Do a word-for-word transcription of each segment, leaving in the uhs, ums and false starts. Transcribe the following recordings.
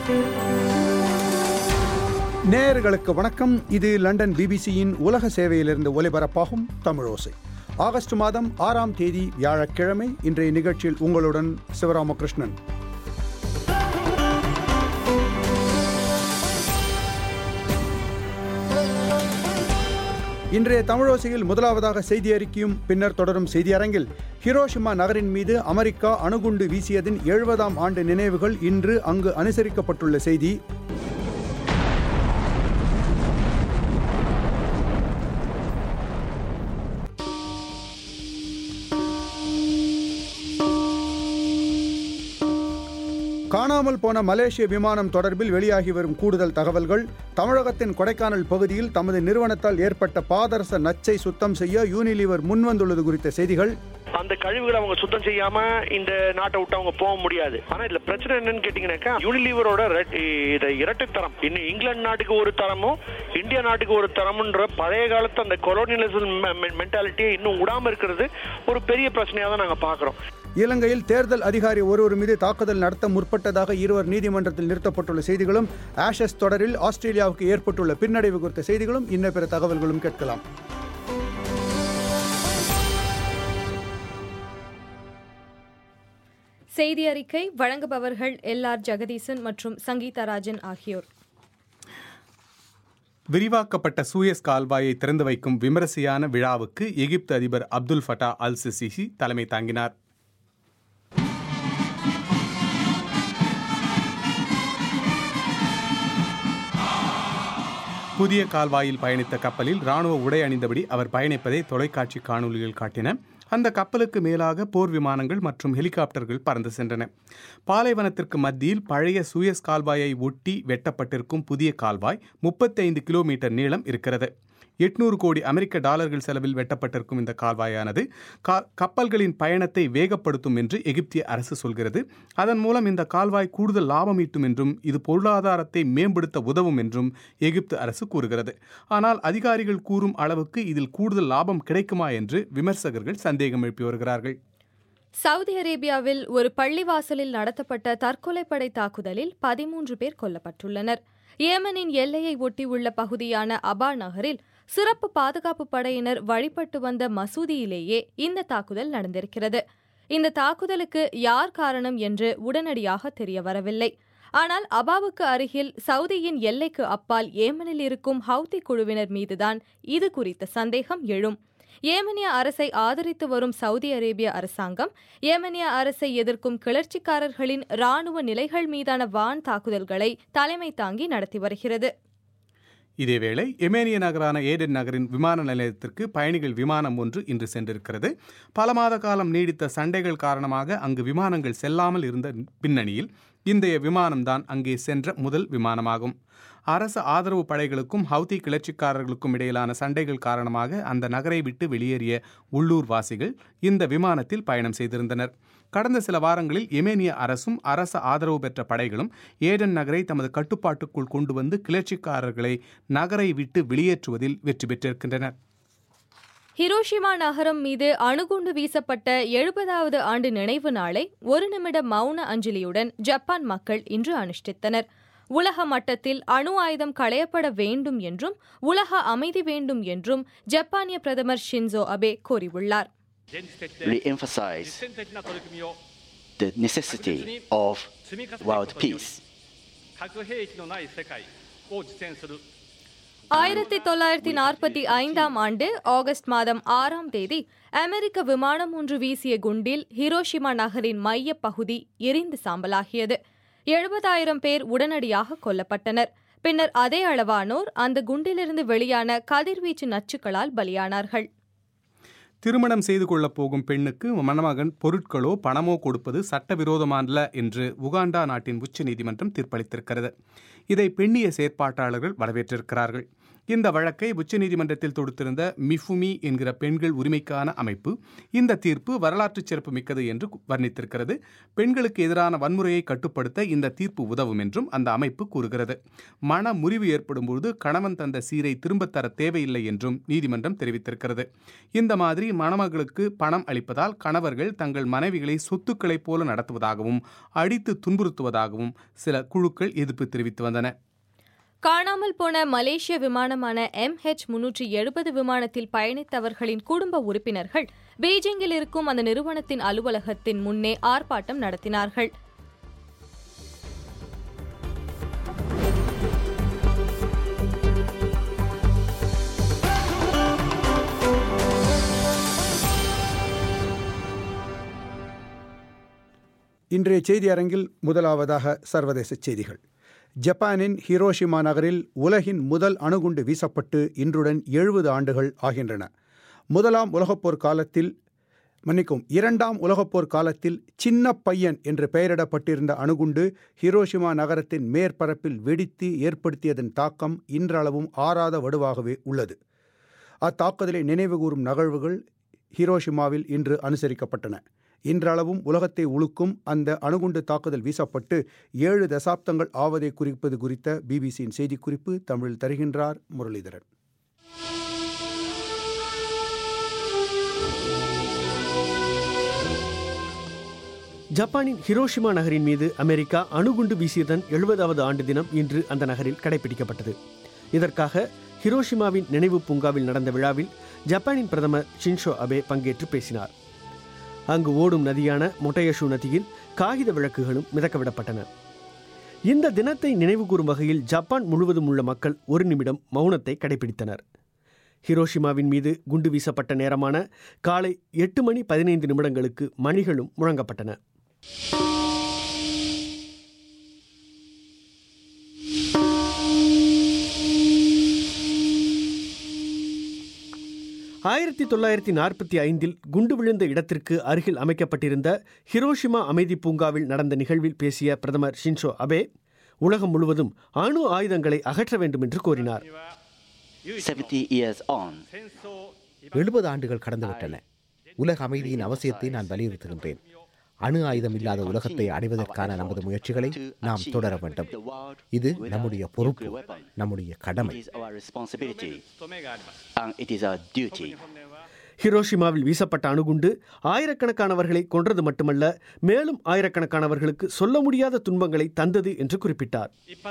நேயர்களுக்கு வணக்கம். இது லண்டன் பிபிசியின் உலக சேவையிலிருந்து ஒலிபரப்பாகும் தமிழோசை. ஆகஸ்ட் மாதம் ஆறாம் தேதி வியாழக்கிழமை. இன்றைய நிகழ்ச்சியில் உங்களுடன் சிவராமகிருஷ்ணன். இன்றைய தமிழோசையில் முதலாவதாக செய்தி அறிக்கையும் பின்னர் தொடரும் செய்தி அரங்கில் ஹிரோஷிமா நகரின் மீது அமெரிக்கா அணுகுண்டு வீசியதின் எழுபதாம் ஆண்டு நினைவுகள் இன்று அங்கு அனுசரிக்கப்பட்டுள்ள செய்தி. காணாமல் போன மலேசிய விமானம் தொடர்பில் வெளியாகி வரும் கூடுதல் தகவல்கள். தமிழகத்தின் கொடைக்கானல் பகுதியில் தமது நிறுவனத்தால் ஏற்பட்ட பாதரச நச்சை சுத்தம் செய்ய யூனிலிவர் முன்வந்துள்ளது குறித்த செய்திகள். அந்த கழிவுகளை அவங்க சுத்தம் செய்யாம இந்த நாட்டை விட்டு அவங்க போக முடியாது. ஆனா இதுல பிரச்சனை என்னன்னு கேட்டீங்கன்னாக்கா, யூனிலிவரோட இரட்டை தரம், இன்னும் இங்கிலாந்து நாட்டுக்கு ஒரு தரமும் இந்தியா நாட்டுக்கு ஒரு தரம்ன்ற பழைய காலத்து அந்த கொலோனியலிசம் மென்டாலிட்டியை இன்னும் விடாம இருக்கிறது ஒரு பெரிய பிரச்சனையா தான் நாங்க பாக்குறோம். இலங்கையில் தேர்தல் அதிகாரி ஒருவர் மீது தாக்குதல் நடத்த முற்பட்டதாக இருவர் நீதிமன்றத்தில் நிறுத்தப்பட்டுள்ள செய்திகளும், ஆஷஸ் தொடரில் ஆஸ்திரேலியாவுக்கு ஏற்பட்டுள்ள பின்னடைவு குறித்த செய்திகளும் இன்ன பிற தகவல்களும் கேட்கலாம். செய்தி அறிக்கை வழங்குபவர்கள் எல் ஆர் ஜெகதீசன் மற்றும் சங்கீதா ராஜன் ஆகியோர். விரிவாக்கப்பட்ட சூயஸ் கால்வாயை திறந்து வைக்கும் விமரிசையான விழாவுக்கு எகிப்து அதிபர் அப்துல் ஃபட்டா அல் சிசி தலைமை தாங்கினார். புதிய கால்வாயில் பயணித்த கப்பலில் ராணுவ உடை அணிந்தபடி அவர் பயணிப்பதை தொலைக்காட்சி காணொலிகள் காட்டின. அந்த கப்பலுக்கு மேலாக போர் விமானங்கள் மற்றும் ஹெலிகாப்டர்கள் பறந்து சென்றன. பாலைவனத்திற்கு மத்தியில் பழைய சூயஸ் கால்வாயை ஒட்டி வெட்டப்பட்டிருக்கும் புதிய கால்வாய் முப்பத்தி ஐந்து கிலோமீட்டர் நீளம் இருக்கிறது. எட்நூறு கோடி அமெரிக்க டாலர்கள் செலவில் வெட்டப்பட்டிருக்கும் இந்த கால்வாயானது கப்பல்களின் பயணத்தை வேகப்படுத்தும் என்று எகிப்திய அரசு சொல்கிறது. அதன் மூலம் இந்த கால்வாய் கூடுதல் லாபம் ஈட்டும் என்றும் இது பொருளாதாரத்தை மேம்படுத்த உதவும் என்றும் எகிப்து அரசு கூறுகிறது. ஆனால் அதிகாரிகள் கூறும் அளவுக்கு இதில் கூடுதல் லாபம் கிடைக்குமா என்று விமர்சகர்கள் சந்தேகம் எழுப்பி வருகிறார்கள். சவுதி அரேபியாவில் ஒரு பள்ளிவாசலில் நடத்தப்பட்ட தற்கொலைப்படை தாக்குதலில் பதிமூன்று பேர் கொல்லப்பட்டுள்ளனர். ஏமனின் எல்லையை ஒட்டியுள்ள பகுதியான அபா நகரில் சிறப்பு பாதுகாப்பு படையினர் வழிபட்டு வந்த மசூதியிலேயே இந்த தாக்குதல் நடந்திருக்கிறது. இந்த தாக்குதலுக்கு யார் காரணம் என்று உடனடியாக தெரிய வரவில்லை. ஆனால் அபாவுக்கு அருகில் சவுதியின் எல்லைக்கு அப்பால் ஏமனில் இருக்கும் ஹவுதி குழுவினர் மீதுதான் இது குறித்த சந்தேகம் எழும். ஏமனிய அரசை ஆதரித்து வரும் சவுதி அரேபிய அரசாங்கம் ஏமனிய அரசை எதிர்க்கும் கிளர்ச்சிக்காரர்களின் ராணுவ நிலைகள் மீதான வான் தாக்குதல்களை தலைமை தாங்கி நடத்தி வருகிறது. இதேவேளை எமேனிய நகரான ஏடென் நகரின் விமான நிலையத்திற்கு பயணிகள் விமானம் ஒன்று இன்று சென்றிருக்கிறது. பல மாத காலம் நீடித்த சண்டைகள் காரணமாக அங்கு விமானங்கள் செல்லாமல் இருந்த பின்னணியில் இன்றைய விமானம்தான் அங்கே சென்ற முதல் விமானமாகும். அரசு ஆதரவு படைகளுக்கும் ஹவுதி கிளர்ச்சிக்காரர்களுக்கும் இடையிலான சண்டைகள் காரணமாக அந்த நகரை விட்டு வெளியேறிய உள்ளூர் வாசிகள் இந்த விமானத்தில் பயணம் செய்திருந்தனர். கடந்த சில வாரங்களில் எமேனிய அரசும் அரச ஆதரவு பெற்ற படைகளும் ஏடென் நகரை தமது கட்டுப்பாட்டுக்குள் கொண்டு வந்து கிளர்ச்சிக்காரர்களை நகரை விட்டு வெளியேற்றுவதில் வெற்றி பெற்றிருக்கின்றனர். ஹிரோஷிமா நகரம் மீது அணுகுண்டு வீசப்பட்ட எழுபதாவது ஆண்டு நினைவு நாளை ஒரு நிமிட மௌன அஞ்சலியுடன் ஜப்பான் மக்கள் இன்று அனுஷ்டித்தனர். உலக மட்டத்தில் அணு ஆயுதம் களையப்பட வேண்டும் என்றும் உலக அமைதி வேண்டும் என்றும் ஜப்பானிய பிரதமர் ஷின்சோ அபே கூறியுள்ளார். Re-emphasize the necessity of world peace. ஆயிரத்தி தொள்ளாயிரத்தி நாற்பத்தி ஐந்தாம் ஆண்டு ஆகஸ்ட் மாதம் ஆறாம் தேதி அமெரிக்க விமானம் ஒன்று வீசிய குண்டில் ஹிரோஷிமா நகரின் மைய பகுதி எரிந்து சாம்பலாகியது. எழுபதாயிரம் பேர் உடனடியாக கொல்லப்பட்டனர். பின்னர் அதே அளவானோர் அந்த குண்டிலிருந்து வெளியான கதிர்வீச்சு நச்சுக்களால் பலியானார்கள். திருமணம் செய்து கொள்ளப் போகும் பெண்ணுக்கு மணமகன் பொருட்களோ பணமோ கொடுப்பது சட்டவிரோதமல்ல என்று உகாண்டா நாட்டின் உச்ச நீதிமன்றம் தீர்ப்பளித்திருக்கிறது. இதை பெண்ணிய செயற்பாட்டாளர்கள் வரவேற்றிருக்கிறார்கள். இந்த வழக்கை உச்சநீதிமன்றத்தில் தொடுத்திருந்த மிஃபுமி என்கிற பெண்கள் உரிமைக்கான அமைப்பு இந்த தீர்ப்பு வரலாற்று சிறப்பு மிக்கது என்று வர்ணித்திருக்கிறது. பெண்களுக்கு எதிரான வன்முறையை கட்டுப்படுத்த இந்த தீர்ப்பு உதவும் என்றும் அந்த அமைப்பு கூறுகிறது. மன முறிவு ஏற்படும் போது கணவன் தந்த சீரை திரும்பத் தர தேவையில்லை என்றும் நீதிமன்றம் தெரிவித்திருக்கிறது. இந்த மாதிரி மணமகளுக்கு பணம் அளிப்பதால் கணவர்கள் தங்கள் மனைவிகளை சொத்துக்களைப் போல நடத்துவதாகவும் அடித்து துன்புறுத்துவதாகவும் சில குழுக்கள் எதிர்ப்பு தெரிவித்து வந்தன. காணாமல் போன மலேசிய விமானமான எம் ஹெச் முன்னூற்றி எழுபது விமானத்தில் பயணித்தவர்களின் குடும்ப உறுப்பினர்கள் பெய்ஜிங்கில் இருக்கும் அந்த நிறுவனத்தின் அலுவலகத்தின் முன்னே ஆர்ப்பாட்டம் நடத்தினார்கள். இன்றைய செய்தி அரங்கில் முதலாவதாக சர்வதேச செய்திகள். ஜப்பானின் ஹிரோஷிமா நகரில் உலகின் முதல் அணுகுண்டு வீசப்பட்டு இன்றுடன் எழுபது ஆண்டுகள் ஆகின்றன. முதலாம் உலகப்போர் காலத்தில் மன்னிக்கும் இரண்டாம் உலகப்போர் காலத்தில் சின்ன பையன் என்று பெயரிடப்பட்டிருந்த அணுகுண்டு ஹிரோஷிமா நகரத்தின் மேற்பரப்பில் வெடித்து ஏற்படுத்தியதன் தாக்கம் இன்றளவும் ஆறாத வடுவாகவே உள்ளது. அத்தாக்குதலை நினைவுகூரும் நிகழ்வுகள் ஹிரோஷிமாவில் இன்று அனுசரிக்கப்பட்டன. இன்றளவும் உலகத்தை உலுக்கும் அந்த அணுகுண்டு தாக்குதல் வீசப்பட்டு ஏழு தசாப்தங்கள் ஆவதை குறிப்பது குறித்த பிபிசியின் செய்திக்குறிப்பு தமிழில் தருகின்றார் முரளிதரன். ஜப்பானின் ஹிரோஷிமா நகரின் மீது அமெரிக்கா அணுகுண்டு வீசியதன் எழுபதாவது ஆண்டு தினம் இன்று அந்த நகரில் கடைபிடிக்கப்பட்டது. இதற்காக ஹிரோஷிமாவின் நினைவு பூங்காவில் நடந்த விழாவில் ஜப்பானின் பிரதமர் ஷின்சோ அபே பங்கேற்று பேசினார். அங்கு ஓடும் நதியான மொட்டையஷு நதியில் காகித விளக்குகளும் மிதக்கவிடப்பட்டன. இந்த தினத்தை நினைவுகூரும் வகையில் ஜப்பான் முழுவதும் உள்ள மக்கள் ஒரு நிமிடம் மௌனத்தை கடைபிடித்தனர். ஹிரோஷிமாவின் மீது குண்டு வீசப்பட்ட நேரமான காலை எட்டு மணி பதினைந்து நிமிடங்களுக்கு மணிகளும் முழங்கப்பட்டன. ஆயிரத்தி தொள்ளாயிரத்தி நாற்பத்தி ஐந்தில் குண்டு விழுந்த இடத்திற்கு அருகில் அமைக்கப்பட்டிருந்த ஹிரோஷிமா அமைதி பூங்காவில் நடந்த நிகழ்வில் பேசிய பிரதமர் ஷின்சோ அபே உலகம் முழுவதும் அணு ஆயுதங்களை அகற்ற வேண்டும் என்று கோரினார். எழுபது ஆண்டுகள் கடந்துவிட்டன. உலக அமைதியின் அவசியத்தை நான் வலியுறுத்துகின்றேன். அணு ஆயுதம் இல்லாத உலகத்தை அடைவதற்கான நமது முயற்சிகளை நாம் தொடர வேண்டும். இது நம்முடைய பொறுப்பு, நம்முடைய கடமை. ஹிரோஷிமாவில் வீசப்பட்ட அணுகுண்டு ஆயிரக்கணக்கானவர்களை கொன்றது மட்டுமல்ல, மேலும் ஆயிரக்கணக்கானவர்களுக்கு சொல்ல முடியாத துன்பங்களை தந்தது என்று குறிப்பிட்டார்.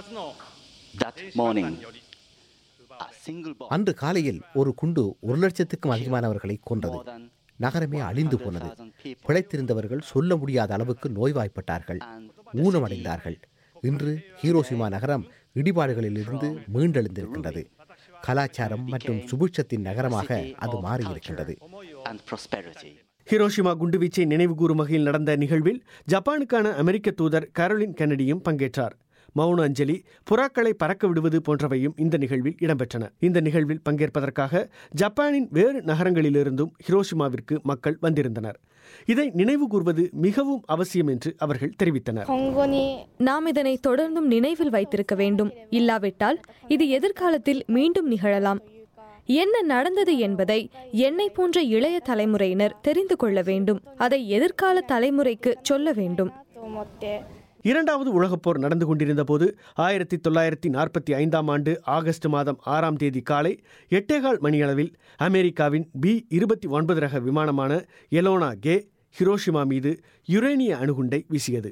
அன்று காலையில் ஒரு குண்டு ஒரு லட்சத்துக்கும் அதிகமானவர்களை கொன்றது. நகரமே அழிந்து போனது. பிழைத்திருந்தவர்கள் சொல்ல முடியாத அளவுக்கு நோய்வாய்ப்பட்டார்கள், ஊனமடைந்தார்கள். இன்று ஹிரோஷிமா நகரம் இடிபாடுகளிலிருந்து மீண்டெழுந்திருக்கின்றது. கலாச்சாரம் மற்றும் சுபிட்சத்தின் நகரமாக அது மாறியிருக்கின்றது. ஹிரோஷிமா குண்டுவீச்சை நினைவுகூரும் வகையில் நடந்த நிகழ்வில் ஜப்பானுக்கான அமெரிக்க தூதர் கரோலின் கென்னடியும் பங்கேற்றார். மௌன அஞ்சலி, புறாக்களை பறக்க விடுவது போன்றவையும் இந்த நிகழ்வில் இடம்பெற்றன. இந்த நிகழ்வில் பங்கேற்பதற்காக ஜப்பானின் வேறு நகரங்களிலிருந்தும் ஹிரோஷிமாவிற்கு மக்கள் வந்திருந்தனர். இதை நினைவு கூர்வது மிகவும் அவசியம் என்று அவர்கள் தெரிவித்தனர். நாம் இதனை தொடர்ந்தும் நினைவில் வைத்திருக்க வேண்டும். இல்லாவிட்டால் இது எதிர்காலத்தில் மீண்டும் நிகழலாம். என்ன நடந்தது என்பதை என்னை போன்ற இளைய தலைமுறையினர் தெரிந்து கொள்ள வேண்டும். அதை எதிர்கால தலைமுறைக்கு சொல்ல வேண்டும். இரண்டாவது உலகப்போர் நடந்து கொண்டிருந்த போது ஆயிரத்தி தொள்ளாயிரத்தி நாற்பத்தி ஐந்தாம் ஆண்டு ஆகஸ்ட் மாதம் ஆறாம் தேதி காலை எட்டேகால் மணியளவில் அமெரிக்காவின் பி இருபத்தி ஒன்பது ரக விமானமான எலோனா கே ஹிரோஷிமா மீது யுரேனிய அணுகுண்டை வீசியது.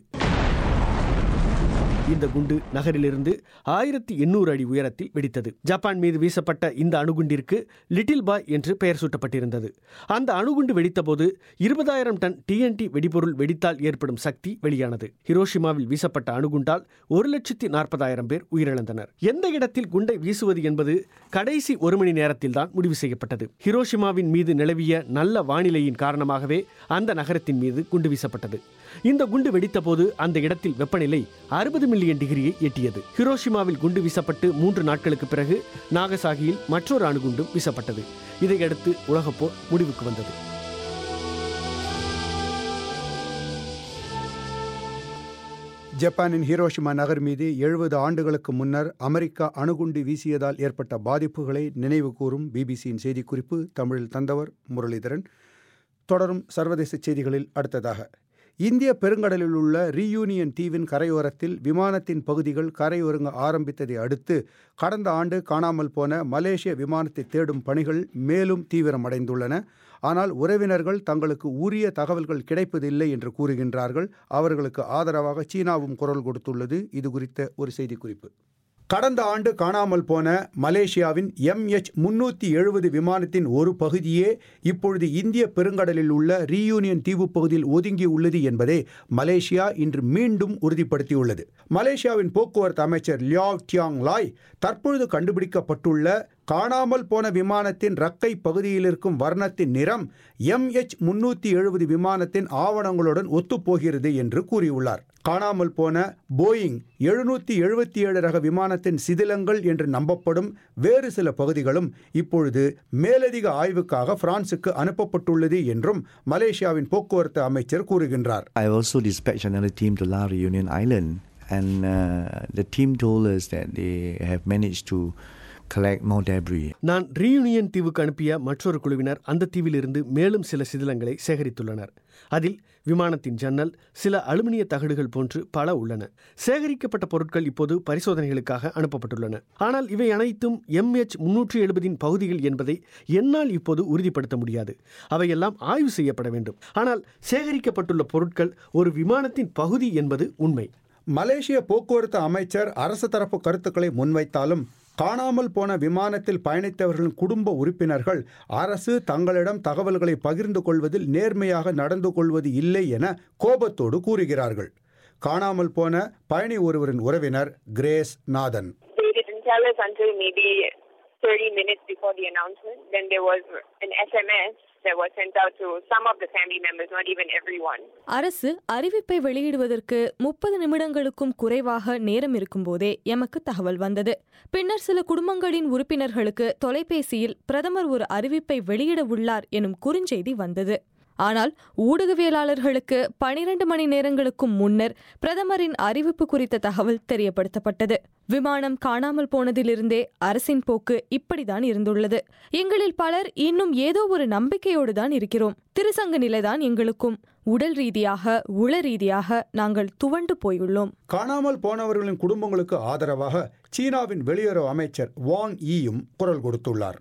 இந்த குண்டு நகரிலிருந்து ஆயிரத்தி எண்ணூறு அடி உயரத்தில் வெடித்தது. ஜப்பான் மீது வீசப்பட்ட இந்த அணுகுண்டிற்கு லிட்டில் பாய் என்று பெயர் சூட்டப்பட்டிருந்தது. அந்த அணுகுண்டு வெடித்தபோது இருபதாயிரம் டன் டிஎன்டி வெடிபொருள் வெடித்தால் ஏற்படும் சக்தி வெளியானது. ஹிரோஷிமாவில் வீசப்பட்ட அணுகுண்டால் ஒரு லட்சத்தி நாற்பதாயிரம் பேர் உயிரிழந்தனர். எந்த இடத்தில் குண்டை வீசுவது என்பது கடைசி ஒரு மணி நேரத்தில் தான் முடிவு செய்யப்பட்டது. ஹிரோஷிமாவின் மீது நிலவிய நல்ல வானிலையின் காரணமாகவே அந்த நகரத்தின் மீது குண்டு வீசப்பட்டது. இந்த குண்டு வெடித்த போது அந்த இடத்தில் வெப்பநிலை அறுபது மில்லியன் டிகிரியை எட்டியது. ஹிரோஷிமாவில் குண்டு வீசப்பட்டு மூன்று நாட்களுக்கு பிறகு நாகசாகியில் மற்றொரு அணுகுண்டும் வீசப்பட்டது. இதையடுத்து உலகப்போர் முடிவுக்கு வந்தது. ஜப்பானின் ஹிரோஷிமா நகர் மீது எழுபது ஆண்டுகளுக்கு முன்னர் அமெரிக்கா அணுகுண்டு வீசியதால் ஏற்பட்ட பாதிப்புகளை நினைவு கூறும் பிபிசியின் செய்திக்குறிப்பு தமிழில் தந்தவர் முரளிதரன். தொடரும் சர்வதேச செய்திகளில் அடுத்ததாக, இந்திய பெருங்கடலில் உள்ள ரீயூனியன் தீவின் கரையோரத்தில் விமானத்தின் பகுதிகள் கரையொருங்க ஆரம்பித்ததை அடுத்து கடந்த ஆண்டு காணாமல் போன மலேசிய விமானத்தை தேடும் பணிகள் மேலும் தீவிரமடைந்துள்ளன. ஆனால் உறவினர்கள் தங்களுக்கு உரிய தகவல்கள் கிடைப்பதில்லை என்று கூறுகின்றார்கள். அவர்களுக்கு ஆதரவாக சீனாவும் குரல் கொடுத்துள்ளது. இது குறித்த ஒரு செய்திக்குறிப்பு. கடந்த ஆண்டு காணாமல் போன மலேசியாவின் எம்எச் முன்னூற்றி எழுபது விமானத்தின் ஒரு பகுதியே இப்பொழுது இந்திய பெருங்கடலில் உள்ள ரீயூனியன் தீவு பகுதியில் ஒதுங்கி உள்ளது என்பதை மலேசியா இன்று மீண்டும் உறுதிப்படுத்தியுள்ளது. மலேசியாவின் போக்குவரத்து அமைச்சர் லியாவ் டியாங் லாய் தற்பொழுது கண்டுபிடிக்கப்பட்டுள்ள காணாமல் போன விமானத்தின் ரக்கை பகுதியில் இருக்கும் வர்ணத்தின் நிறம் எம்எச் முன்னூற்றி எழுபது விமானத்தின் ஆவணங்களுடன் ஒத்துப்போகிறது என்று கூறியுள்ளார். காணாமல் போன போயிங் எழுநூற்றி எழுபத்தி ஏழு ரக விமானத்தின் சிதிலங்கள் என்று நம்பப்படும் வேறு சில பகுதிகளும் இப்பொழுது மேலதிக ஆய்வுக்காக பிரான்சுக்கு அனுப்பப்பட்டுள்ளது என்றும் மலேசியாவின் போக்குவரத்து அமைச்சர் கூறுகின்றார். I also dispatched another team to La Reunion Island and uh, the team told us that they have managed to collect more debris. நான் ரீயூனியன் தீவுக்கு அனுப்பிய மற்றொரு குழுவினர் அந்த தீவிலிருந்து மேலும் சில சிதிலங்களை சேகரித்துள்ளனர். அதில் விமானத்தின் ஜன்னல், சில அலுமினிய தகடுகள் போன்று பல உள்ளன. சேகரிக்கப்பட்ட பொருட்கள் இப்போது பரிசோதனைகளுக்காக அனுப்பப்பட்டுள்ளன. ஆனால் இவை அனைத்தும் எம்எச் முன்னூற்றி எழுபதின் பகுதிகள் என்பதை என்னால் இப்போது உறுதிப்படுத்த முடியாது. அவையெல்லாம் ஆய்வு செய்யப்பட வேண்டும். ஆனால் சேகரிக்கப்பட்டுள்ள பொருட்கள் ஒரு விமானத்தின் பகுதி என்பது உண்மை. மலேசிய போக்குவரத்து அமைச்சர் அரசு தரப்பு கருத்துக்களை முன்வைத்தாலும் காணாமல் போன விமானத்தில் பயணித்தவர்களின் குடும்ப உறுப்பினர்கள் அரசு தங்களிடம் தகவல்களை பகிர்ந்து கொள்வதில் நேர்மையாக நடந்து கொள்வது இல்லை என கோபத்தோடு கூறுகிறார்கள். காணாமல் போன பயணி ஒருவரின் உறவினர் Grace Nathan. thirty minutes before the announcement, then there was an S M S that was sent out to some of the family members, not even everyone. அரசு அறிவிப்பை வெளியிடுவதற்கு முப்பது நிமிடங்களுக்கும் குறைவாக நேரம் இருக்கும்போதே எமக்கு தகவல் வந்தது. பின்னர் சில குடும்பங்களின் உறுப்பினர்களுக்கு தொலைபேசியில் பிரதமர் ஒரு அறிவிப்பை வெளியிட உள்ளார் எனும் குறுஞ்செய்தி வந்தது. ஆனால் ஊடகவியலாளர்களுக்கு பனிரண்டு மணி நேரங்களுக்கும் முன்னர் பிரதமரின் அறிவிப்பு குறித்த தகவல் தெரியப்படுத்தப்பட்டது. விமானம் காணாமல் போனதிலிருந்தே அரசின் போக்கு இப்படிதான் இருந்துள்ளது. எங்களில் பலர் இன்னும் ஏதோ ஒரு நம்பிக்கையோடு தான் இருக்கிறோம். திருசங்க நிலைதான் எங்களுக்கும். உடல் ரீதியாக உள ரீதியாக நாங்கள் துவண்டு போயுள்ளோம். காணாமல் போனவர்களின் குடும்பங்களுக்கு ஆதரவாக சீனாவின் வெளியுறவு அமைச்சர் வாங் ஈயும் குரல் கொடுத்துள்ளார்.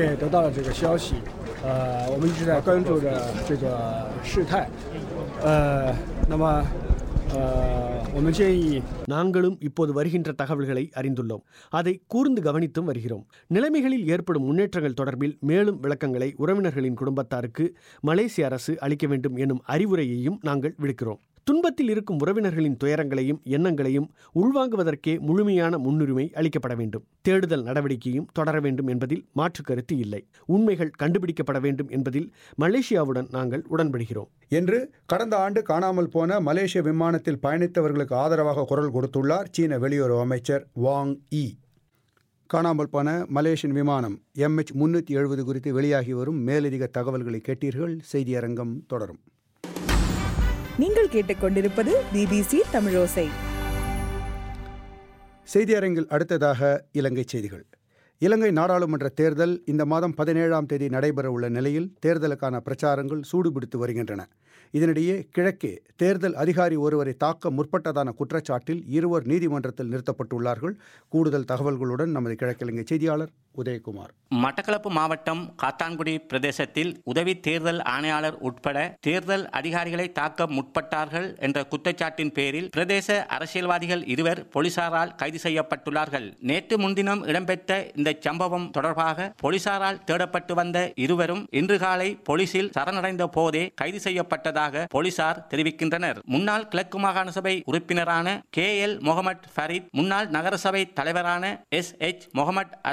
நாங்களும் இப்போது வருகின்ற தகவல்களை அறிந்துள்ளோம். அதை கூர்ந்து கவனித்தும் வருகிறோம். நிலைமைகளில் ஏற்படும் முன்னேற்றங்கள் தொடர்பில் மேலும் விளக்கங்களை உறவினர்களின் குடும்பத்தாருக்கு மலேசிய அரசு அளிக்க வேண்டும் எனும் அறிவுரையையும் நாங்கள் விடுக்கிறோம். துன்பத்தில் இருக்கும் உறவினர்களின் துயரங்களையும் எண்ணங்களையும் உள்வாங்குவதற்கே முழுமையான முன்னுரிமை அளிக்கப்பட வேண்டும். தேடுதல் நடவடிக்கையும் தொடர வேண்டும் என்பதில் மாற்று கருத்து இல்லை. உண்மைகள் கண்டுபிடிக்கப்பட வேண்டும் என்பதில் மலேசியாவுடன் நாங்கள் உடன்படுகிறோம் என்று கடந்த ஆண்டு காணாமல் போன மலேசிய விமானத்தில் பயணித்தவர்களுக்கு ஆதரவாக குரல் கொடுத்துள்ளார் சீன வெளியுறவு அமைச்சர் வாங் ஈ. காணாமல் போன மலேசியன் விமானம் எம்எச் முன்னூற்றி எழுபது குறித்து வெளியாகி வரும் மேலதிக தகவல்களை கேட்டீர்கள். செய்தியரங்கம் தொடரும். நீங்கள் கேட்டுக்கொண்டிருப்பது பிபிசி தமிழோசை. செய்தியரங்கில் அடுத்ததாக இலங்கை செய்திகள். இலங்கை நாடாளுமன்ற தேர்தல் இந்த மாதம் பதினேழாம் தேதி நடைபெற உள்ள நிலையில் தேர்தலுக்கான பிரச்சாரங்கள் சூடுபிடித்து வருகின்றன. இதனிடையே கிழக்கே தேர்தல் அதிகாரி ஒருவரை தாக்க முற்பட்டதான குற்றச்சாட்டில் இருவர் நீதிமன்றத்தில் நிறுத்தப்பட்டுள்ளார்கள். கூடுதல் தகவல்களுடன் நமது கிழக்கிழங்கை செய்தியாளர் உதயகுமார். மட்டக்களப்பு மாவட்டம் காத்தான்குடி பிரதேசத்தில் உதவி தேர்தல் ஆணையாளர் உட்பட தேர்தல் அதிகாரிகளை தாக்க முற்பட்டார்கள் என்ற குற்றச்சாட்டின் பேரில் பிரதேச அரசியல்வாதிகள் இருவர் போலீசாரால் கைது செய்யப்பட்டுள்ளார்கள். நேற்று முன்தினம் இடம்பெற்ற இந்த சம்பவம் தொடர்பாக போலீசாரால் தேடப்பட்டு வந்த இருவரும் இன்று காலை போலீசில் சரணடைந்த போதே கைது செய்யப்பட்டதாக போலீசார் தெரிவிக்கின்றனர். முன்னாள் கிழக்கு மாகாண சபை உறுப்பினரான கே எல் முகமது ஃபரீத், முன்னாள் நகரசபை தலைவரான எஸ் எச் முகமது அஸ்பர்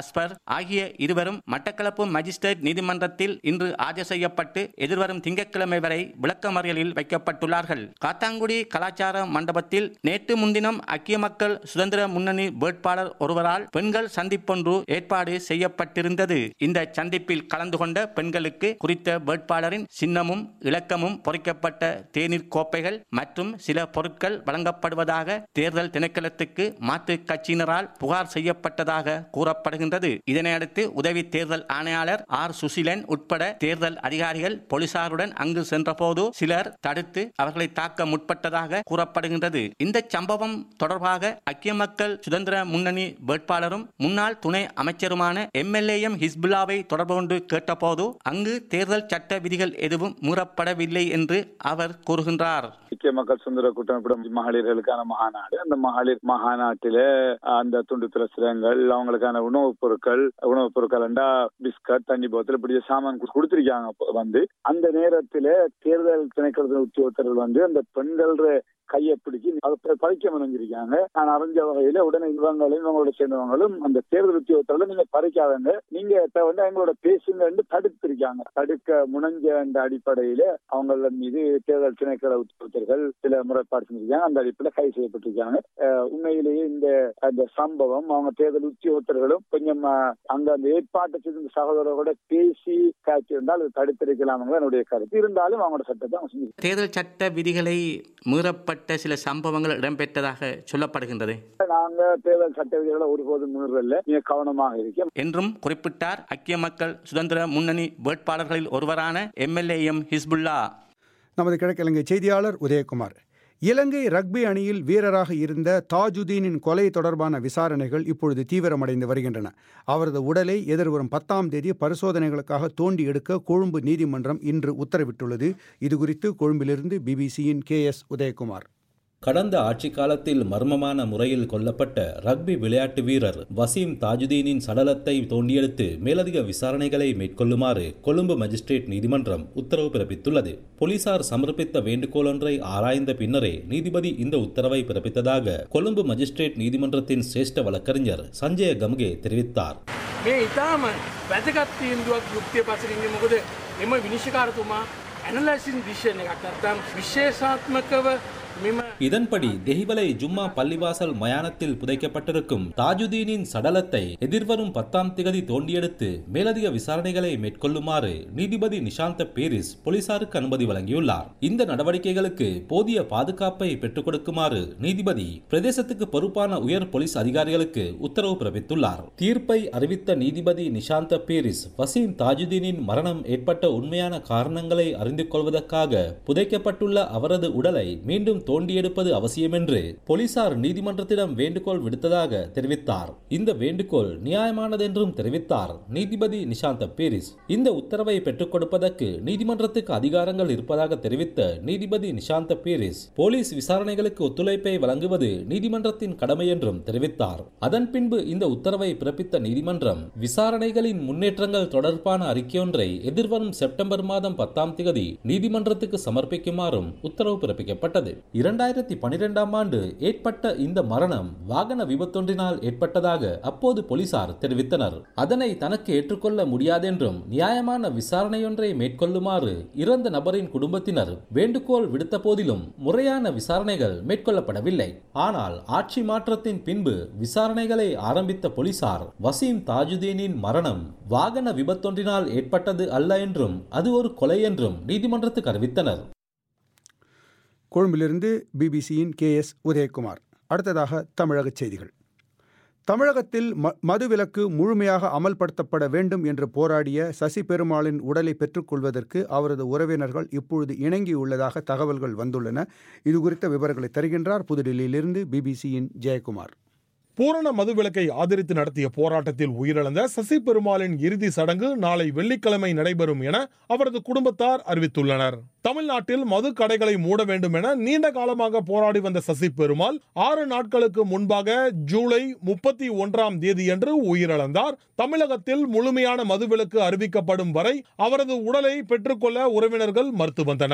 ஆகிய இருவரும் மட்டக்களப்பு மஜிஸ்ட்ரேட் நீதிமன்றத்தில் இன்று ஆஜர் செய்யப்பட்டு எதிர்வரும் திங்கட்கிழமை வரை விளக்கமறியலில் வைக்கப்பட்டுள்ளார்கள். காத்தாங்குடி கலாச்சார மண்டபத்தில் நேற்று முன்தினம் ஐக்கிய மக்கள் சுதந்திர முன்னணி வேட்பாளர் ஒருவரால் பெண்கள் சந்திப்பொன்று ஏற்பாடு செய்யப்பட்டிருந்தது. இந்த சந்திப்பில் கலந்து கொண்ட பெண்களுக்கு குறித்த வேட்பாளரின் சின்னமும் இலக்கமும் பொறிக்கப்பட்ட தேநீர் கோப்பைகள் மற்றும் சில பொருட்கள் வழங்கப்படுவதாக தேர்தல் திணைக்களத்துக்கு மாற்று கட்சியினரால் புகார் செய்யப்பட்டதாக கூறப்படுகின்றது. இதனையடுத்து உதவி தேர்தல் ஆணையாளர் ஆர் சுசிலன் உட்பட தேர்தல் அதிகாரிகள் போலீசாருடன் அங்கு சென்றபோது சிலர் தடுத்து அவர்களை தாக்க முற்பட்டதாக கூறப்படுகின்றது. இந்த சம்பவம் தொடர்பாக ஐக்கிய மக்கள் சுதந்திர முன்னணி வேட்பாளரும் முன்னாள் துணை அமைச்சருமான எம்எல்ஏஎம் ஹிஸ்புல்லாவை தொடர்பு கொண்டு கேட்டபோது அங்கு தேர்தல் சட்ட விதிகள் எதுவும் மீறப்படவில்லை என்று அவர் கூறுகின்றார். ஐக்கிய மக்கள் சுதந்திர கூட்டமைப்பு மகளிர்களுக்கான மகாநாடு, அந்த மகளிர் மகாநாட்டில அந்த துண்டு பிரசுரங்கள், அவங்களுக்கான உணவுப் பொருட்கள் உணவுப் பொருட்கள் பிஸ்கட், தண்ணி போத்தல் இப்படி சாமான் கொடுத்திருக்காங்க. வந்து அந்த நேரத்தில தேர்தல் திணைக்களத்தின் உத்தியோகத்தர்கள் வந்து அந்த பெண்கள் கையை பிடிச்சி அதை பறிக்க முனைஞ்சிருக்காங்க. நான் அறிஞ்ச வகையில உடனே இவங்களும் இவங்களோட சேர்ந்தவங்களும் அந்த தேர்தல் உத்தியோகத்தர்கள் நீங்க பறிக்காதங்க, நீங்க வந்து எங்களோட பேசுங்க தடுத்திருக்காங்க. தடுக்க முனைஞ்ச அந்த அடிப்படையில அவங்கள மீது தேர்தல் திணைக்கள உத்தியோகத்தர்கள் சில முறைப்பாடு செஞ்சிருக்காங்க. அந்த அடிப்படையில் கைது செய்யப்பட்டிருக்காங்க. உண்மையிலேயே இந்த அந்த சம்பவம் அவங்க தேர்தல் உத்தியோகத்தர்களும் கொஞ்சம் அங்க அந்த ஏற்பாட்டை செய்த சகோதரர்களோட பேசி காய்ச்சிருந்தால் அது தடுத்திருக்கலாம் என்னுடைய கருத்து. இருந்தாலும் அவங்களோட சட்டத்தை அவங்க செஞ்சு தேர்தல் சட்ட விதிகளை மீறப்பட்ட சில சம்பவங்கள் இடம்பெற்றதாக சொல்லப்படுகின்றது. நாங்க தேர்தல் சட்ட விதிகளை ஒருபோதும் மீறல, நீங்க கவனமாக இருக்க என்றும் குறிப்பிட்டார் ஐக்கிய மக்கள் சுதந்திர முன்னணி வேட்பாளர்களில் ஒருவரான எம்எல்ஏஎம் ஹிஸ்புல்லா. நமது கிழக்கிழங்கை செய்தியாளர் உதயகுமார். இலங்கை ரக்பி அணியில் வீரராக இருந்த தாஜுதீனின் கொலை தொடர்பான விசாரணைகள் இப்பொழுது தீவிரமடைந்து வருகின்றன. அவரது உடலை எதிர்வரும் பத்தாம் தேதி பரிசோதனைகளுக்காக தோண்டி எடுக்க கொழும்பு நீதிமன்றம் இன்று உத்தரவிட்டுள்ளது. இதுகுறித்து கொழும்பிலிருந்து பிபிசியின் கே எஸ் உதயகுமார். கடந்த ஆட்சி காலத்தில் மர்மமான முறையில் கொல்லப்பட்ட ரக்பி விளையாட்டு வீரர் வசீம் தாஜுதீனின் சடலத்தை தோண்டியெடுத்து மேலதிக விசாரணைகளை மேற்கொள்ளுமாறு கொழும்பு மஜிஸ்ட்ரேட் நீதிமன்றம் உத்தரவு பிறப்பித்துள்ளது. போலீசார் சமர்ப்பித்த வேண்டுகோள் ஒன்றை ஆராய்ந்த பின்னரே நீதிபதி இந்த உத்தரவை பிறப்பித்ததாக கொழும்பு மஜிஸ்ட்ரேட் நீதிமன்றத்தின் சிரேஷ்ட வழக்கறிஞர் சஞ்சய கம்கே தெரிவித்தார். මේ ඉතාම වැදගත් තීන්දුවක් යුක්තිය පසකින්නේ මොකද එම විනිශ්චයකාරතුමා ඇනලයිසින් ඩිසිෂන් එකක් නැත්නම් විශේෂාත්මකව இதன்படி தெஹிவலை ஜும்மா பள்ளிவாசல் மயானத்தில் புதைக்கப்பட்டிருக்கும் தாஜுதீனின் சடலத்தை எதிர்வரும் பத்தாம் திகதி தோண்டியெடுத்து மேலதிக விசாரணைகளை மேற்கொள்ளுமாறு நீதிபதி நிஷாந்த பேரிஸ் போலீசாருக்கு அனுமதி வழங்கியுள்ளார். இந்த நடவடிக்கைகளுக்கு போதிய பாதுகாப்பை பெற்றுக் கொடுக்குமாறு நீதிபதி பிரதேசத்துக்கு பொறுப்பான உயர் போலீஸ் அதிகாரிகளுக்கு உத்தரவு பிறப்பித்துள்ளார். தீர்ப்பை அறிவித்த நீதிபதி நிஷாந்த பேரிஸ் வசீம் தாஜுதீனின் மரணம் ஏற்பட்ட உண்மையான காரணங்களை அறிந்து கொள்வதற்காக புதைக்கப்பட்டுள்ள அவரது உடலை மீண்டும் தோண்டி எடுப்பது அவசியம் என்று போலீசார் நீதிமன்றத்திடம் வேண்டுகோள் விடுத்ததாக தெரிவித்தார். இந்த வேண்டுகோள் நியாயமானது என்றும் தெரிவித்தார் நீதிபதி நிஷாந்த பேரிஸ். இந்த உத்தரவை பெற்றுக் கொடுப்பதற்கு நீதிமன்றத்துக்கு அதிகாரங்கள் இருப்பதாக தெரிவித்த நீதிபதி நிஷாந்த பேரிஸ் போலீஸ் விசாரணைகளுக்கு ஒத்துழைப்பை வழங்குவது நீதிமன்றத்தின் கடமை என்றும் தெரிவித்தார். அதன் பின்பு இந்த உத்தரவை பிறப்பித்த நீதிமன்றம் விசாரணைகளின் முன்னேற்றங்கள் தொடர்பான அறிக்கையொன்றை எதிர்வரும் செப்டம்பர் மாதம் பத்தாம் தேதி நீதிமன்றத்துக்கு சமர்ப்பிக்குமாறும் உத்தரவு பிறப்பிக்கப்பட்டது. இரண்டாயிரத்தி பனிரெண்டாம் ஆண்டு ஏற்பட்ட இந்த மரணம் வாகன விபத்தொன்றினால் ஏற்பட்டதாக அப்போது போலீசார் தெரிவித்தனர். அதனை தனக்கு ஏற்றுக்கொள்ள முடியாதென்றும் நியாயமான விசாரணையொன்றை மேற்கொள்ளுமாறு இறந்த நபரின் குடும்பத்தினர் வேண்டுகோள் விடுத்த போதிலும் முறையான விசாரணைகள் மேற்கொள்ளப்படவில்லை. ஆனால் ஆட்சி மாற்றத்தின் பின்பு விசாரணைகளை ஆரம்பித்த போலீசார் வசீம் தாஜுதீனின் மரணம் வாகன விபத்தொன்றினால் ஏற்பட்டது அல்ல என்றும் அது ஒரு கொலை என்றும் நீதிமன்றத்துக்கு அறிவித்தனர். கொழும்பிலிருந்து பிபிசியின் கே எஸ் உதயகுமார். அடுத்ததாக தமிழக செய்திகள். தமிழகத்தில் ம மதுவிலக்கு முழுமையாக அமல்படுத்தப்பட வேண்டும் என்று போராடிய சசி பெருமாளின் உடலை பெற்றுக்கொள்வதற்கு அவரது உறவினர்கள் இப்பொழுது இணங்கியுள்ளதாக தகவல்கள் வந்துள்ளன. இதுகுறித்த விவரங்களை தருகின்றார் புதுடில்லியிலிருந்து பிபிசியின் ஜெயக்குமார். பூரண மதுவிலக்கை ஆதரித்து நடத்திய போராட்டத்தில் உயிரிழந்த சசி பெருமாளின் இறுதி சடங்கு நாளை வெள்ளிக்கிழமை நடைபெறும் என அவரது குடும்பத்தார் அறிவித்துள்ளனர். தமிழ்நாட்டில் மது கடைகளை மூட வேண்டும் என நீண்ட காலமாக போராடி வந்த சசி பெருமாள் ஆறு நாட்களுக்கு முன்பாக ஜூலை முப்பத்தி ஒன்றாம் தேதியன்று உயிரிழந்தார். தமிழகத்தில் முழுமையான மதுவிலக்கு அறிவிக்கப்படும் வரை அவரது உடலை பெற்றுக்கொள்ள உறவினர்கள் மறுத்து வந்தனர்.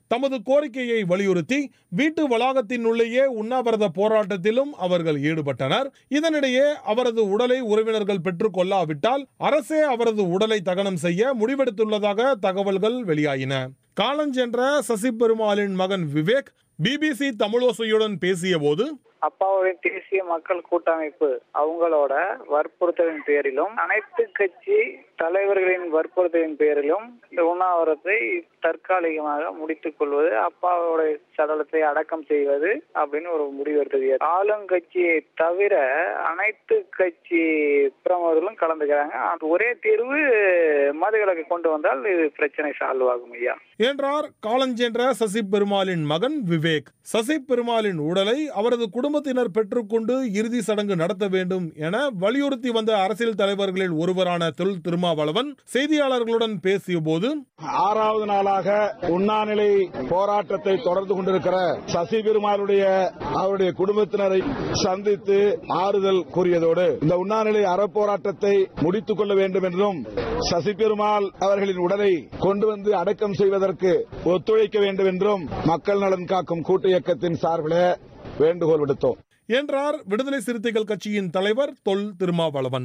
தமது கோரிக்கையை வலியுறுத்தி வீட்டு வளாகத்தினுள்ளேயே உண்ணாவிரத போராட்டத்திலும் அவர்கள் ஈடுபட்டனர். இதனிடையே அவரது உடலை உறவினர்கள் பெற்றுக் கொள்ளாவிட்டால் அரசே அவரது உடலை தகனம் செய்ய முடிவெடுத்துள்ளதாக தகவல்கள் வெளியாயின. காலஞ்சென்ற சசி பெருமாளின் மகன் விவேக் பிபிசி தமிழோசையுடன் பேசிய போது, அப்பாவுடைய தேசிய மக்கள் கூட்டமைப்பு அவங்களோட வற்புறுத்தலின் பேரிலும் அனைத்து கட்சி தலைவர்களின் வற்புறுத்தலின் பேரிலும் இந்த உண்ணாவிரத்தை தற்காலிகமாக முடித்துக் கொள்வது, அப்பாவுடைய சடலத்தை அடக்கம் செய்வது அப்படின்னு ஒரு முடிவு எடுத்தது. ஆளுங்கட்சியை தவிர அனைத்து கட்சி பிரமுகர்களும் கலந்துக்கிறாங்க. ஒரே தீர்வு மதுவிலக்கு கொண்டு வந்தால் இது பிரச்சனை சால்வ் ஆகும் ஐயா என்றார் காலஞ்சென்ற சசி பெருமாளின் மகன் விவேக். சசி பெருமாளின் உடலை அவரது குடும்பத்தினர் பெற்றுக்கொண்டு இறுதி சடங்கு நடத்த வேண்டும் என வலியுறுத்தி வந்த அரசியல் தலைவர்களில் ஒருவரான தொல் திருமாவளவன் செய்தியாளர்களுடன் பேசிய போது, ஆறாவது நாளாக உண்ணாநிலை போராட்டத்தை தொடர்ந்து கொண்டிருக்கிற சசி பெருமாளுடைய அவருடைய குடும்பத்தினரை சந்தித்து ஆறுதல் கூறியதோடு இந்த உண்ணாநிலை அறப்போராட்டத்தை முடித்துக் கொள்ள வேண்டும் என்றும் சசி பெருமாள் அவர்களின் உடலை கொண்டு வந்து அடக்கம் செய்வதற்கு ஒத்துழைக்க வேண்டும் என்றும் மக்கள் நலன் காக்கும் கூட்டு இயக்கத்தின் சார்பில் வேண்டுகோள் விடுத்தோம் என்றார் விடுதலை சிறுத்தைகள் கட்சியின் தலைவர் தொல் திருமாவளவன்.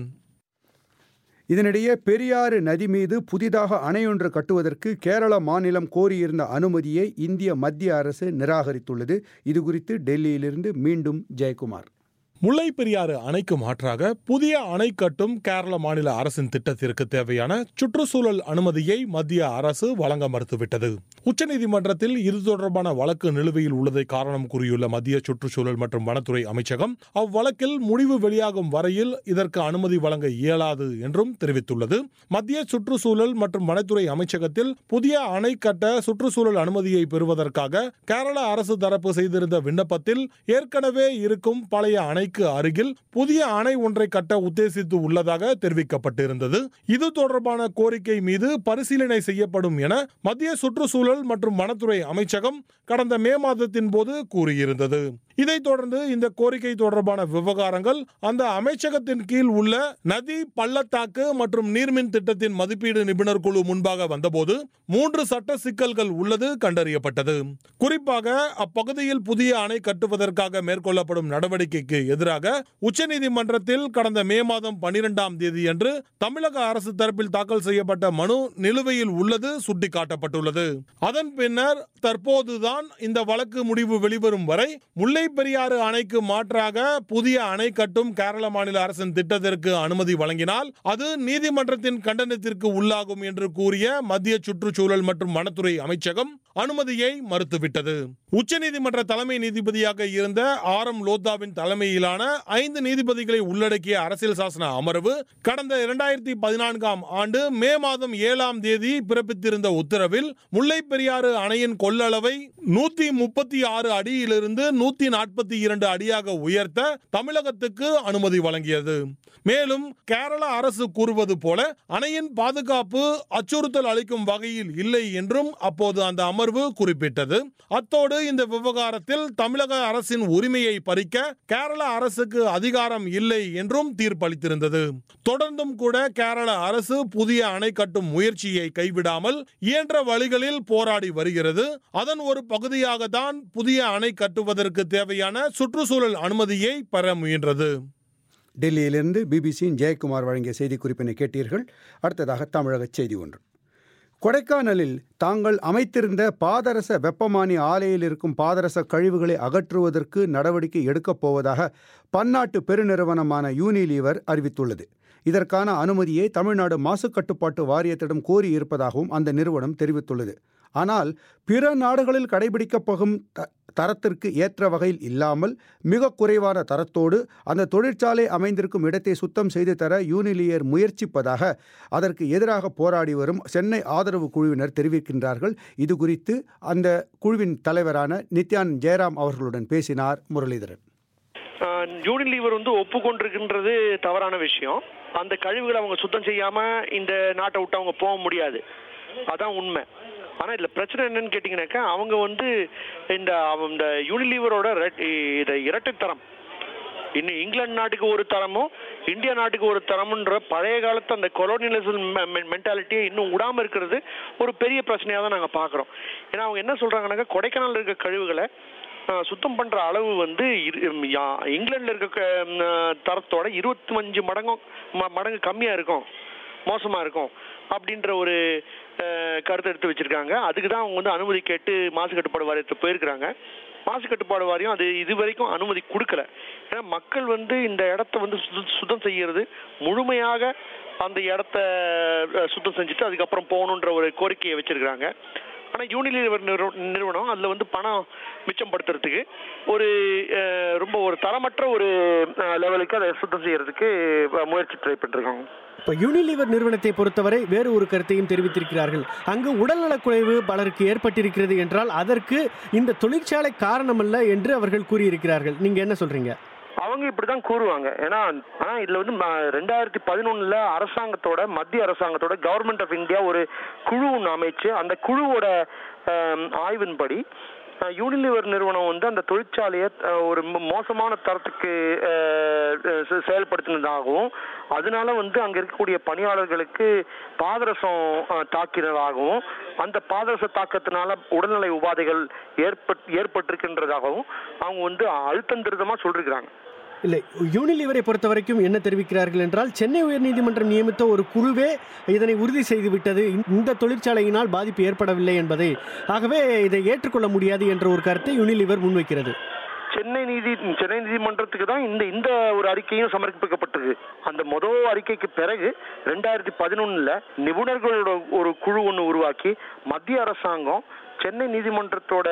இதனிடையே பெரியாறு நதி மீது புதிதாக அணையொன்று கட்டுவதற்கு கேரள மாநிலம் கோரியிருந்த அனுமதியை இந்திய மத்திய அரசு நிராகரித்துள்ளது. இதுகுறித்து டெல்லியிலிருந்து மீண்டும் ஜெயக்குமார். முல்லை பெரியாறு அணைக்கு மாற்றாக புதிய அணை கட்டும் கேரள மாநில அரசின் திட்டத்திற்கு தேவையான சுற்றுச்சூழல் அனுமதியை மத்திய அரசு வழங்க மறுத்துவிட்டது. உச்சநீதிமன்றத்தில் இது தொடர்பான வழக்கு நிலுவையில் உள்ளதை காரணம் கூறியுள்ள மத்திய சுற்றுச்சூழல் மற்றும் வனத்துறை அமைச்சகம் அவ்வழக்கில் முடிவு வெளியாகும் வரையில் இதற்கு அனுமதி வழங்க இயலாது என்றும் தெரிவித்துள்ளது. மத்திய சுற்றுச்சூழல் மற்றும் வனத்துறை அமைச்சகத்தில் புதிய அணை கட்ட சுற்றுச்சூழல் அனுமதியை பெறுவதற்காக கேரள அரசு தரப்பு செய்திருந்த விண்ணப்பத்தில் ஏற்கனவே இருக்கும் பழைய அணைக்கு அருகில் புதிய அணை ஒன்றை கட்ட உத்தேசித்து உள்ளதாக தெரிவிக்கப்பட்டிருந்தது. இது தொடர்பான கோரிக்கை மீது பரிசீலனை செய்யப்படும் என மத்திய சுற்றுச்சூழல் மற்றும் வனத்துறை அமைச்சகம் கடந்த மே மாதத்தின் போது கூறியிருந்தது. இதைத் தொடர்ந்து இந்த கோரிக்கை தொடர்பான விவகாரங்கள் அந்த அமைச்சகத்தின் கீழ் உள்ள நதி பள்ளத்தாக்கு மற்றும் நீர்மின் திட்டத்தின் மதிப்பீடு நிபுணர் குழு முன்பாக வந்தபோது மூன்று சட்ட சிக்கல்கள் உள்ளது கண்டறியப்பட்டது. குறிப்பாக அப்பகுதியில் புதிய அணை கட்டுவதற்காக மேற்கொள்ளப்படும் நடவடிக்கைக்கு எதிராக உச்சநீதிமன்றத்தில் கடந்த மே மாதம் பனிரெண்டாம் தேதி அன்று தமிழக அரசு தரப்பில் தாக்கல் செய்யப்பட்ட மனு நிலுவையில் உள்ளது சுட்டிக்காட்டப்பட்டுள்ளது. அதன் பின்னர் தற்போதுதான் இந்த வழக்கு முடிவு வெளிவரும் வரை முல்லை பெரியாறு அணைக்கு மாற்றாக புதிய அணை கட்டும் கேரள மாநில அரசின் திட்டத்திற்கு அனுமதி வழங்கினால் அது நீதிமன்றத்தின் கண்டனத்திற்கு உள்ளாகும் என்று கூறிய மத்திய சுற்றுச்சூழல் மற்றும் வனத்துறை அமைச்சகம் அனுமதியை மறுத்துவிட்டது. உச்சநீதிமன்ற தலைமை நீதிபதியாக இருந்த ஆர் எம் லோத்தாவின் தலைமையிலான ஐந்து நீதிபதிகளை உள்ளடக்கிய அரசியல் சாசன அமர்வு கடந்த இரண்டாயிரத்தி பதினான்காம் ஆண்டு மே மாதம் ஏழாம் தேதி பிறப்பித்திருந்த உத்தரவில் முல்லை பெரியாறு அணையின் கொள்ளளவை நூத்தி முப்பத்தி ஆறு அடியிலிருந்து நூத்தி நாற்பத்தி இரண்டு அடியாக உயர்த்த தமிழகத்துக்கு அனுமதி வழங்கியது. மேலும் கேரள அரசு கூறுவது போல அணையின் பாதுகாப்பு அச்சுறுத்தல் அளிக்கும் வகையில் இல்லை என்றும் அப்போது அந்த அமர்வு குறிப்பிட்டது. அத்தோடு இந்த விவகாரத்தில் தமிழக அரசின் உரிமையை பறிக்க கேரள அரசுக்கு அதிகாரம் இல்லை என்றும் தீர்ப்பளித்திருந்தது. தொடர்ந்தும் கூட கேரள அரசு புதிய அணை கட்டும் முயற்சியை கைவிடாமல் இயன்ற வழிகளில் போராடி வருகிறது. அதன் ஒரு பகுதியாக தான் புதிய அணை கட்டுவதற்கு தேவையான சுற்றுச்சூழல் அனுமதியை பெற முயன்றது. டெல்லியிலிருந்து பிபிசியின் ஜெயக்குமார் வழங்கிய செய்தி குறிப்பினை கேட்டீர்கள். அடுத்ததாக தமிழக செய்தி ஒன்று. கொடைக்கானலில் தாங்கள் அமைத்திருந்த பாதரச வெப்பமானி ஆலையில் இருக்கும் பாதரச கழிவுகளை அகற்றுவதற்கு நடவடிக்கை எடுக்கப் போவதாக பன்னாட்டு பெருநிறுவனமான யூனிலீவர் அறிவித்துள்ளது. இதற்கான அனுமதியை தமிழ்நாடு மாசு கட்டுப்பாட்டு வாரியத்திடம் கோரியிருப்பதாகவும் அந்த நிறுவனம் தெரிவித்துள்ளது. ஆனால் பிற நாடுகளில் கடைபிடிக்கப்படும் த தரத்திற்கு ஏற்ற வகையில் இல்லாமல் மிக குறைவான தரத்தோடு அந்த தொழிற்சாலை அமைந்திருக்கும் இடத்தை சுத்தம் செய்து தர யூனிலியர் முயற்சிப்பதாக அதற்கு எதிராக போராடி வரும் சென்னை ஆதரவு குழுவினர் தெரிவிக்கின்றார்கள். இது குறித்து அந்த குழுவின் தலைவரான நித்யானந்த் ஜெயராம் அவர்களுடன் பேசினார் முரளிதரன். யூனிலீவர் வந்து ஒப்புக்கொண்டிருக்கின்றது தவறான விஷயம். அந்த கழிவுகளை அவங்க சுத்தம் செய்யாம இந்த நாட்டை விட்டு அவங்க போக முடியாது, அதான் உண்மை. ஆனா இதுல பிரச்சனை என்னன்னு கேட்டீங்கன்னாக்கா, அவங்க வந்து இந்த இந்த யூனிலீவரோட இரட்டைத்தரம் இன்னும் இங்கிலாந்து நாட்டுக்கு ஒரு தரமும் இந்தியா நாட்டுக்கு ஒரு தரம்ன்ற பழைய காலத்து அந்த கொலோனியலிசம் மென்டாலிட்டியை இன்னும் விடாம இருக்கிறது ஒரு பெரிய பிரச்சனையா தான் நாங்க பாக்குறோம். ஏன்னா அவங்க என்ன சொல்றாங்கன்னாக்கா கொடைக்கானல் இருக்க கழிவுகளை சுத்தம் பண்ற அளவு வந்து இங்கிலாந்துல இருக்க தரத்தோட இருபத்தி அஞ்சு மடங்கும் மடங்கு கம்மியா இருக்கும், மோசமா இருக்கும் அப்படின்ற ஒரு கருத்தை எடுத்து வச்சிருக்காங்க. அதுக்கு தான் அவங்க வந்து அனுமதி கேட்டு மாசு கட்டுப்பாடு வாரியத்தை போயிருக்கிறாங்க. மாசு கட்டுப்பாடு வாரியம் அது இது வரைக்கும் அனுமதி கொடுக்கல. ஏன்னா மக்கள் வந்து இந்த இடத்த வந்து சுத்தம் செய்யறது முழுமையாக அந்த இடத்த சுத்தம் செஞ்சுட்டு அதுக்கப்புறம் போகணுன்ற ஒரு கோரிக்கையை வச்சிருக்கிறாங்க. ஆனால் யூனிலிவர் நிறுவனம் அதில் வந்து பணம் மிச்சப்படுத்துறதுக்கு ஒரு ரொம்ப ஒரு தரமற்ற ஒரு லெவலுக்கு அதை சுத்தம் செய்யறதுக்கு முயற்சி ட்ரை பண்ணிருக்காங்க. இப்போ யூனிலிவர் நிறுவனத்தை பொறுத்தவரை வேறு ஒரு கருத்தையும் தெரிவித்திருக்கிறார்கள். அங்கு உடல்நலக்குறைவு பலருக்கு ஏற்பட்டிருக்கிறது என்றால் அதற்கு இந்த தொழிற்சாலை காரணமல்ல என்று அவர்கள் கூறியிருக்கிறார்கள். நீங்க என்ன சொல்றீங்க? அவங்க இப்படிதான் கூறுவாங்க. ஏன்னா ஆனா இதுல வந்து ரெண்டாயிரத்தி பதினொன்னுல அரசாங்கத்தோட மத்திய அரசாங்கத்தோட கவர்மெண்ட் ஆஃப் இந்தியா ஒரு குழு ஒன்று அமைச்சு அந்த குழுவோட ஆய்வின்படி யூனிலிவர் நிறுவனம் வந்து அந்த தொழிற்சாலையை ஒரு மோசமான தரத்துக்கு செயல்படுத்தினதாகவும் அதனால வந்து அங்க இருக்கக்கூடிய பணியாளர்களுக்கு பாதரசம் தாக்கினதாகவும் அந்த பாதரச தாக்கத்தினால உடல்நலை உபாதைகள் ஏற்பட் ஏற்பட்டிருக்கின்றதாகவும் அவங்க வந்து அழுத்தம் திருத்தமா சொல்லிருக்கிறாங்க. இல்லை, யூனிலிவரை பொறுத்த வரைக்கும் என்ன தெரிவிக்கிறார்கள் என்றால் சென்னை உயர்நீதிமன்றம் நியமித்த ஒரு குழுவே இதனை உறுதி செய்துவிட்டது, இந்த தொழிற்சாலையினால் பாதிப்பு ஏற்படவில்லை என்பதை. ஆகவே இதை ஏற்றுக்கொள்ள முடியாது என்ற ஒரு கருத்தை யூனிலிவர் முன்வைக்கிறது. சென்னை நீதி சென்னை நீதிமன்றத்துக்கு தான் இந்த இந்த ஒரு அறிக்கையும் சமர்ப்பிக்கப்பட்டது. அந்த முதல் அறிக்கைக்கு பிறகு ரெண்டாயிரத்தி பதினொன்னுல நிபுணர்களோட ஒரு குழு ஒன்று உருவாக்கி மத்திய அரசாங்கம் சென்னை நீதிமன்றத்தோட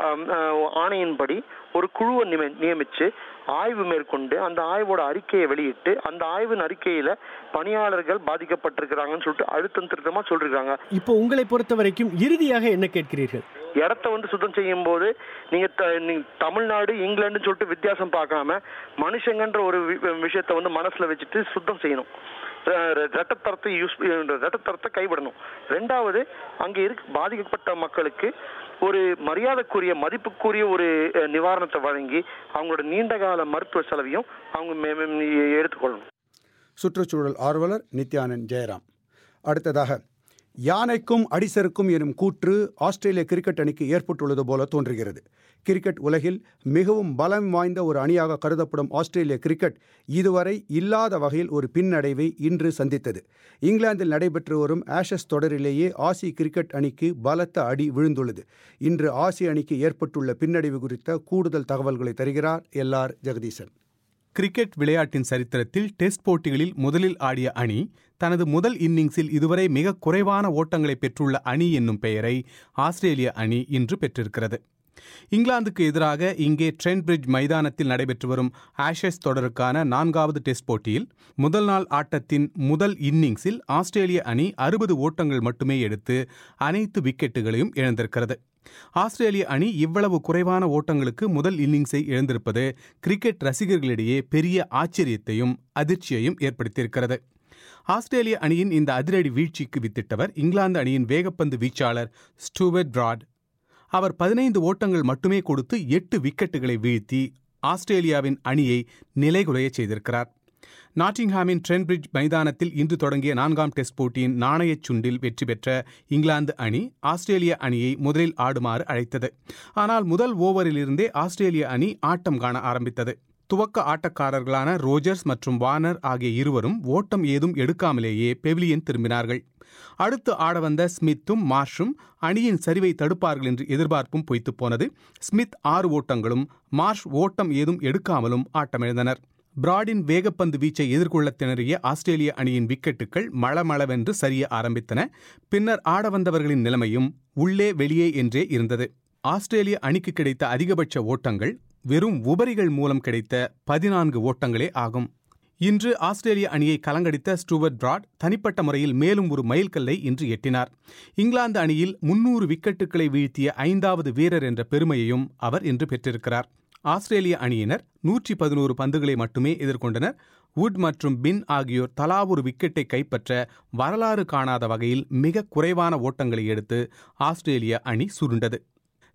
ஆணையின்படி ஒரு குழுவை நியமிச்சு ஆய்வு மேற்கொண்டு அந்த ஆய்வோட அறிக்கையை வெளியிட்டு அந்த ஆய்வின் அறிக்கையில பணியாளர்கள் பாதிக்கப்பட்டிருக்கிறாங்கன்னு சொல்லிட்டு அழுத்தம் திருத்தமா சொல்றாங்க. இப்போ உங்களை பொறுத்த வரைக்கும் இறுதியாக என்ன கேட்கிறீர்கள்? இடத்த வந்து சுத்தம் செய்யும் போது நீங்க தமிழ்நாடு இங்கிலாந்து சொல்லிட்டு வித்தியாசம் பார்க்காம மனுஷங்கன்ற ஒரு விஷயத்த வந்து மனசுல வச்சுட்டு சுத்தம் செய்யணும். ரத்தத்தரத்தை யூஸ் ரத்தத்தரத்தை கைவிடணும். ரெண்டாவது அங்கே இருக்கு பாதிக்கப்பட்ட மக்களுக்கு ஒரு மரியாதைக்குரிய மதிப்புக்குரிய ஒரு நிவாரணத்தை வழங்கி அவங்களோட நீண்டகால மருத்துவ செலவையும் அவங்க எடுத்துக்கொள்ளணும். சுற்றுச்சூழல் ஆர்வலர் நித்யானந்த் ஜெயராம். அடுத்ததாக, யானைக்கும் அடிசருக்கும் எனும் கூற்று ஆஸ்திரேலிய கிரிக்கெட் அணிக்கு ஏற்பட்டுள்ளது போல தோன்றுகிறது. கிரிக்கெட் உலகில் மிகவும் பலம் வாய்ந்த ஒரு அணியாக கருதப்படும் ஆஸ்திரேலிய கிரிக்கெட் இதுவரை இல்லாத வகையில் ஒரு பின்னடைவை இன்று சந்தித்தது. இங்கிலாந்தில் நடைபெற்று வரும் ஆஷஸ் தொடரிலேயே ஆசி கிரிக்கெட் அணிக்கு பலத்த அடி விழுந்துள்ளது. இன்று ஆசி அணிக்கு ஏற்பட்டுள்ள பின்னடைவு குறித்த கூடுதல் தகவல்களை தருகிறார் எல் ஆர் ஜெகதீசன். கிரிக்கெட் விளையாட்டின் சரித்திரத்தில் டெஸ்ட் போட்டிகளில் முதலில் ஆடிய அணி தனது முதல் இன்னிங்ஸில் இதுவரை மிக குறைவான ஓட்டங்களை பெற்றுள்ள அணி என்னும் பெயரை ஆஸ்திரேலிய அணி இன்று பெற்றிருக்கிறது. இங்கிலாந்துக்கு எதிராக இங்கே ட்ரெண்ட் பிரிட்ஜ் மைதானத்தில் நடைபெற்று வரும் ஆஷஸ் தொடருக்கான நான்காவது டெஸ்ட் போட்டியில் முதல் நாள் ஆட்டத்தின் முதல் இன்னிங்ஸில் ஆஸ்திரேலிய அணி அறுபது ஓட்டங்கள் மட்டுமே எடுத்து அனைத்து விக்கெட்டுகளையும் இழந்திருக்கிறது. ஆஸ்திரேலிய அணி இவ்வளவு குறைவான ஓட்டங்களுக்கு முதல் இன்னிங்ஸை இழந்திருப்பது கிரிக்கெட் ரசிகர்களிடையே பெரிய ஆச்சரியத்தையும் அதிர்ச்சியையும் ஏற்படுத்தியிருக்கிறது. ஆஸ்திரேலிய அணியின் இந்த அதிரடி வீழ்ச்சிக்கு வித்திட்டவர் இங்கிலாந்து அணியின் வேகப்பந்து வீச்சாளர் ஸ்டூவர்ட் பிராட். அவர் பதினைந்து ஓட்டங்கள் மட்டுமே கொடுத்து எட்டு விக்கெட்டுகளை வீழ்த்தி ஆஸ்திரேலியாவின் அணியை நிலைகுலைய செய்திருக்கிறார். நாட்டிங்ஹாமின் ட்ரெண்ட் பிரிட்ஜ் மைதானத்தில் இன்று தொடங்கிய நான்காம் டெஸ்ட் போட்டியின் நாணயச் சுண்டில் வெற்றி பெற்ற இங்கிலாந்து அணி ஆஸ்திரேலிய அணியை முதலில் ஆடுமாறு அழைத்தது. ஆனால் முதல் ஓவரிலிருந்தே ஆஸ்திரேலிய அணி ஆட்டம் காண ஆரம்பித்தது. துவக்க ஆட்டக்காரர்களான ரோஜர்ஸ் மற்றும் வார்னர் ஆகிய இருவரும் ஓட்டம் ஏதும் எடுக்காமலேயே பெவிலியன் திரும்பினார்கள். அடுத்து ஆடவந்த ஸ்மித்தும் மார்ஷும் அணியின் சரிவை தடுப்பார்கள் என்று எதிர்பார்ப்பும் பொய்த்துப் போனது. ஸ்மித் ஆறு ஓட்டங்களும் மார்ஷ் ஓட்டம் ஏதும் எடுக்காமலும் ஆட்டமிழந்தனர். பிராடின் வேகப்பந்து வீச்சை எதிர்கொள்ள திணறிய ஆஸ்திரேலிய அணியின் விக்கெட்டுகள் மளமளவென்று சரிய ஆரம்பித்தன. பின்னர் ஆடவந்தவர்களின் நிலைமையும் உள்ளே வெளியே என்றே இருந்தது. ஆஸ்திரேலிய அணிக்கு கிடைத்த அதிகபட்ச ஓட்டங்கள் வெறும் உபரிகள் மூலம் கிடைத்த பதினான்கு ஓட்டங்களே ஆகும். இன்று ஆஸ்திரேலிய அணியை கலங்கடித்த ஸ்டூவர்ட் பிராட் தனிப்பட்ட முறையில் மேலும் ஒரு மைல்கல்லை இன்று எட்டினார். இங்கிலாந்து அணியில் முன்னூறு விக்கெட்டுகளை வீழ்த்திய ஐந்தாவது வீரர் என்ற பெருமையையும் அவர் இன்று பெற்றிருக்கிறார். ஆஸ்திரேலிய அணியினர் நூற்றி பதினோரு பந்துகளை மட்டுமே எதிர்கொண்டனர். வுட் மற்றும் பின் ஆகியோர் தலா ஒரு விக்கெட்டை கைப்பற்ற வரலாறு காணாத வகையில் மிக குறைவான ஓட்டங்களை எடுத்து ஆஸ்திரேலிய அணி சுருண்டது.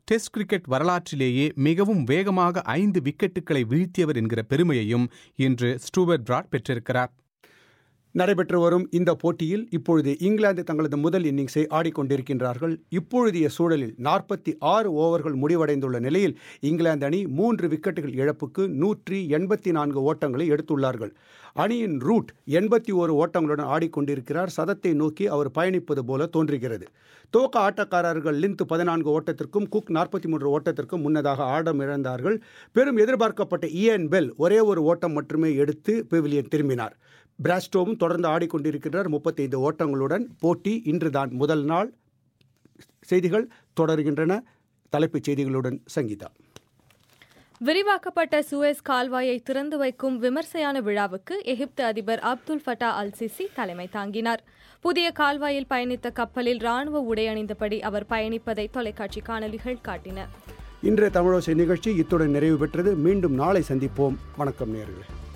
டெஸ்ட் கிரிக்கெட் வரலாற்றிலேயே மிகவும் வேகமாக ஐந்து விக்கெட்டுகளை வீழ்த்தியவர் என்கிற பெருமையையும் இன்று ஸ்டூவர்ட் பிராட் பெற்றிருக்கிறார். நடைபெற்று வரும் இந்த போட்டியில் இப்பொழுது இங்கிலாந்து தங்களது முதல் இன்னிங்ஸை ஆடிக்கொண்டிருக்கின்றார்கள். இப்பொழுதைய சூழலில் நாற்பத்தி ஆறு ஓவர்கள் முடிவடைந்துள்ள நிலையில் இங்கிலாந்து அணி மூன்று விக்கெட்டுகள் இழப்புக்கு நூற்றி எண்பத்தி நான்கு ஓட்டங்களை எடுத்துள்ளார்கள். அணியின் ரூட் எண்பத்தி ஓரு ஓட்டங்களுடன் ஆடிக்கொண்டிருக்கிறார். சதத்தை நோக்கி அவர் பயணிப்பது போல தோன்றுகிறது. துவக்க ஆட்டக்காரர்கள் லிந்த் பதினான்கு ஓட்டத்திற்கும் குக் நாற்பத்தி மூன்று ஓட்டத்திற்கும் முன்னதாக ஆடம் இழந்தார்கள். பெரும் எதிர்பார்க்கப்பட்ட இயன் பெல் ஒரே ஒரு ஓட்டம் மட்டுமே எடுத்து பெவிலியன் திரும்பினார். பிராஸ்டோவும் தொடர்ந்து ஆடிக்கொண்டிருக்கிறார் முப்பத்தைந்து ஓட்டங்களுடன். போட்டி இன்றுதான் முதல் நாள். செய்திகள் தொடர்கின்றன. தலைப்புச் செய்திகளுடன் சங்கீதா. விரிவாக்கப்பட்ட சூயஸ் கால்வாயை திறந்து வைக்கும் விமர்சையான விழாவுக்கு எகிப்து அதிபர் அப்துல் ஃபட்டா அல் சிசி தலைமை தாங்கினார். புதிய கால்வாயில் பயணித்த கப்பலில் ராணுவ உடை அணிந்தபடி அவர் பயணிப்பதை தொலைக்காட்சி காணொலிகள் காட்டின. இன்றைய தமிழோசை நிகழ்ச்சி இத்துடன் நிறைவு பெற்றது. மீண்டும் நாளை சந்திப்போம். வணக்கம் நேயர்களே.